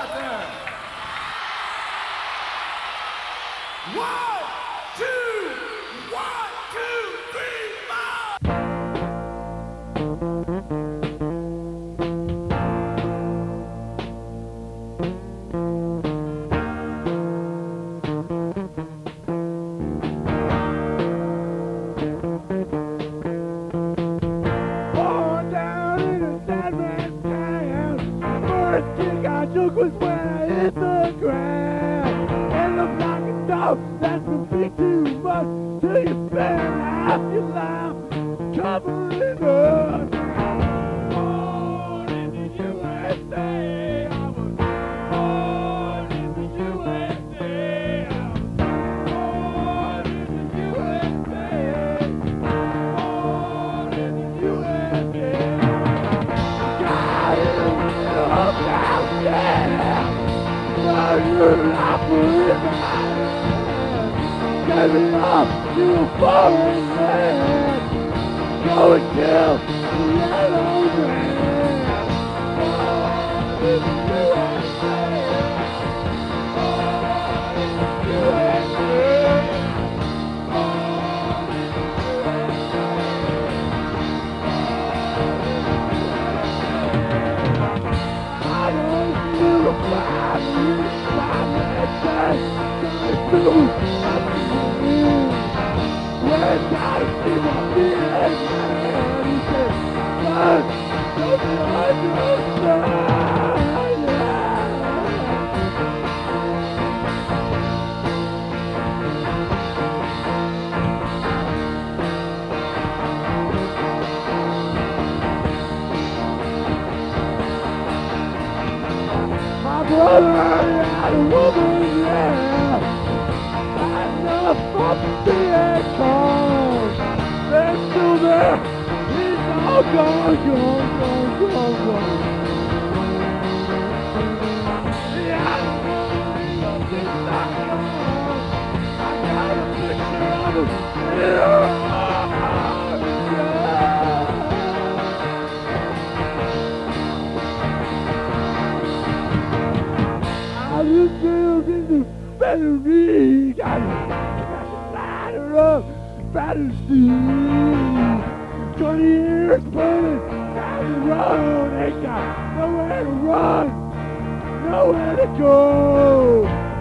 out there. 1, 2, 1, 2, 3, 4. Born down in a dead man's town. First kick I took was when I hit the ground. And the block of dog, that's been beat too much till you spend half your life covering up. Born in the USA, I was born in the USA. I was born in the USA. Born in the USA. God is a little down there. But you're not forever. Give me up, you foreign man. Go and kill the yellow man. Born in the USA. Born in the USA. Born in the USA. I don't feel a fire. We're gotta see what the end man. He said, son, don't be understand. My brother had a woman, yeah. Enough of the echoes. They're still there. He's all gone. Yeah, he's not gone. I got a picture of him. Yeah. I was building the battery. Fantasy. 20 years burning down the road. Ain't got nowhere to run, nowhere to go.